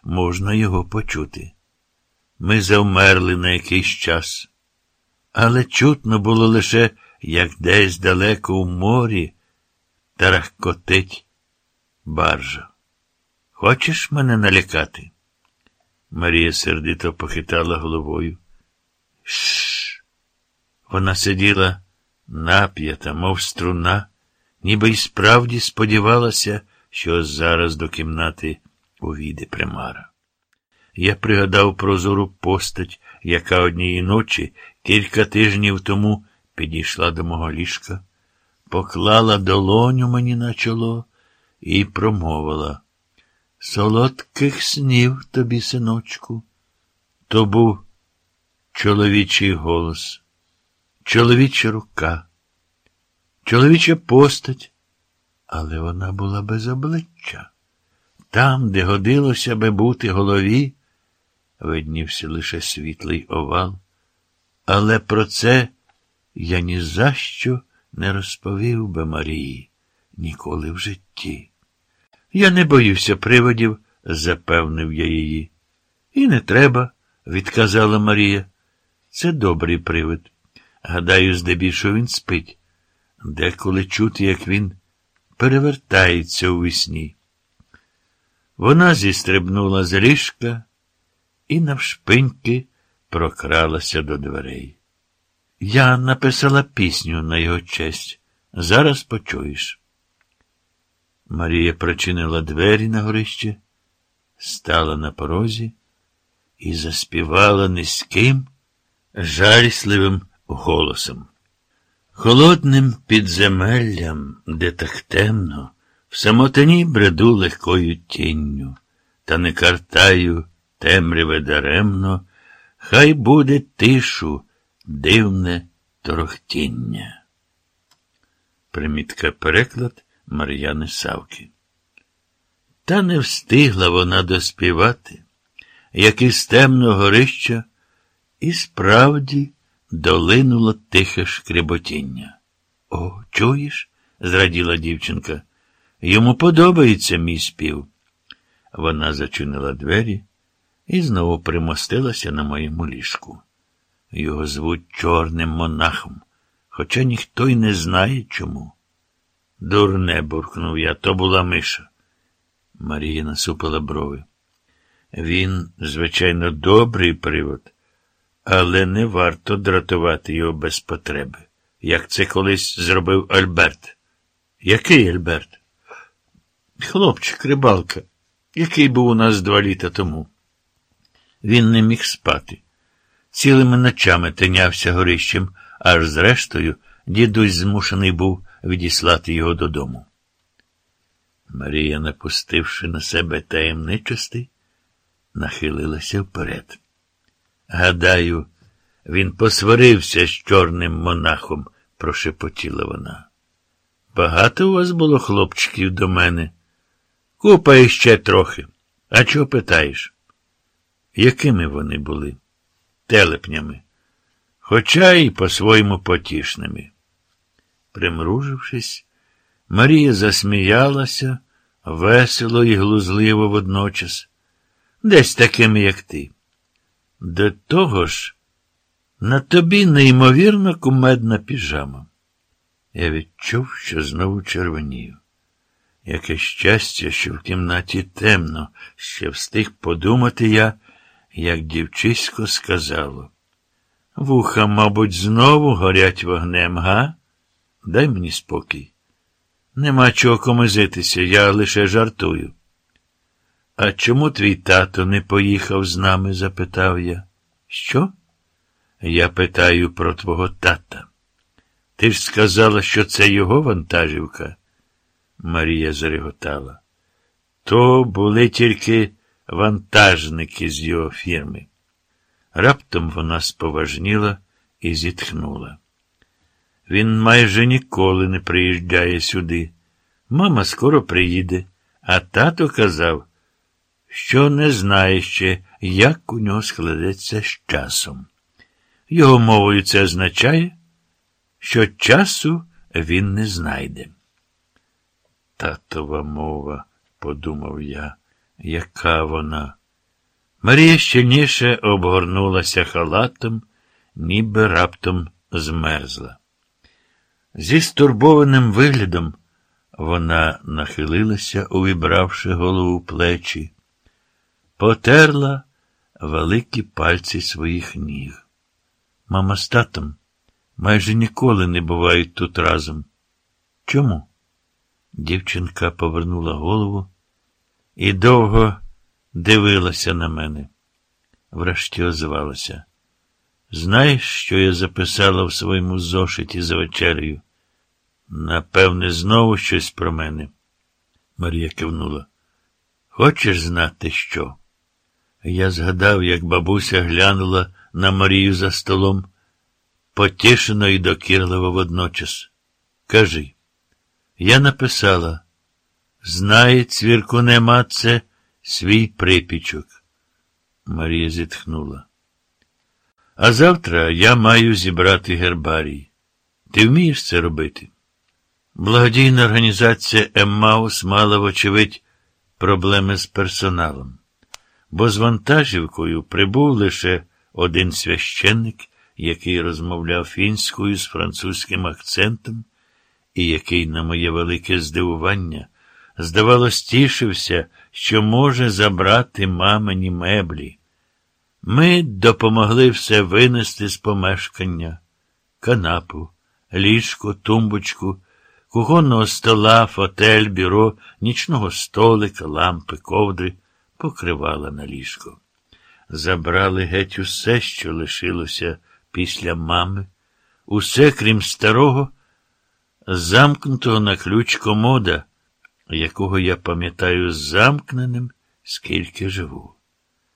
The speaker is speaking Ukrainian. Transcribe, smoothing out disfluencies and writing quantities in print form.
можна його почути. Ми завмерли на якийсь час. Але чутно було лише, як десь далеко в морі тарахкотить баржа. Хочеш мене налякати? Марія сердито похитала головою. Шш! Вона сиділа нап'ята, мов струна, ніби й справді сподівалася, що зараз до кімнати увійде примара. Я пригадав прозору постать, яка однієї ночі, кілька тижнів тому, підійшла до мого ліжка, поклала долоню мені на чоло і промовила: «Солодких снів тобі, синочку». То був чоловічий голос, чоловіча рука, чоловіча постать, але вона була без обличчя. Там, де годилося би бути голові, виднівся лише світлий овал. Але про це я ні за що не розповів би Марії ніколи в житті. Я не боюся привидів, запевнив я її. І не треба, відказала Марія. Це добрий привид. Гадаю, здебільшого він спить. Деколи чути, як він перевертається у вісні. Вона зістрибнула з ліжка і навшпиньки прокралася до дверей. Я написала пісню на його честь. Зараз почуєш. Марія прочинила двері на горище, стала на порозі і заспівала низьким, жалісливим голосом. Холодним підземеллям, де так темно, в самотині бреду легкою тінню, та не картаю темряве даремно, хай буде тишу дивне торохтіння. Примітка переклад Мар'яни Савки. Та не встигла вона доспівати, як із темного горища і справді долинуло тихе шкреботіння. О, чуєш? Зраділа дівчинка. Йому подобається мій спів. Вона зачинила двері і знову примостилася на моєму ліжку. Його звуть Чорним монахом, хоча ніхто й не знає чому. Дурне, буркнув я, то була миша. Марія насупила брови. Він, звичайно, добрий привид, але не варто дратувати його без потреби, як це колись зробив Альберт. Який Альберт? Хлопчик, рибалка, який був у нас 2 літа тому. Він не міг спати. Цілими ночами тинявся горищем, аж зрештою дідусь змушений був відіслати його додому. Марія, напустивши на себе таємничості, нахилилася вперед. Гадаю, він посварився з Чорним монахом, прошепотіла вона. Багато у вас було хлопчиків до мене? Купа іще трохи. А чого питаєш? Якими вони були? Телепнями. Хоча й по-своєму потішними. Примружившись, Марія засміялася, весело і глузливо водночас. Десь такими, як ти. До того ж, на тобі неймовірно кумедна піжама. Я відчув, що знову червонію. Яке щастя, що в кімнаті темно, ще встиг подумати я, як дівчисько сказало. Вуха, мабуть, знову горять вогнем, га? Дай мені спокій. Нема чого комизитися, я лише жартую. А чому твій тато не поїхав з нами, запитав я. Що? Я питаю про твого тата. Ти ж сказала, що це його вантажівка. Марія зареготала. То були тільки вантажники з його фірми. Раптом вона споважніла і зітхнула. Він майже ніколи не приїжджає сюди. Мама скоро приїде, а тато казав, що не знає ще, як у нього складеться з часом. Його мовою це означає, що часу він не знайде. Татова мова, подумав я, яка вона Марія щільніше обгорнулася халатом, ніби раптом змерзла. Зі стурбованим виглядом вона нахилилася, увібравши голову в плечі, потерла великі пальці своїх ніг. Мама з татом майже ніколи не бувають тут разом. Чому? Дівчинка повернула голову і довго дивилася на мене. Врешті озвалася. Знаєш, що я записала в своєму зошиті за вечерею? Напевне, знову щось про мене. Марія кивнула. Хочеш знати, що? Я згадав, як бабуся глянула на Марію за столом, потішено і докірливо водночас. Кажи. Я написала, знає, цвіркуне матце, свій припічок. Марія зітхнула. А завтра я маю зібрати гербарій. Ти вмієш це робити? Благодійна організація «Еммаус» мала, вочевидь, проблеми з персоналом, бо з вантажівкою прибув лише один священник, який розмовляв фінською з французьким акцентом, і який, на моє велике здивування, здавалось, тішився, що може забрати мамині меблі. Ми допомогли все винести з помешкання. Канапу, ліжко, тумбочку, кухонного стола, фотель, бюро, нічного столика, лампи, ковдри, покривала на ліжко. Забрали геть усе, що лишилося після мами, усе, крім старого, замкнутого на ключ комода, якого я пам'ятаю замкненим, скільки живу.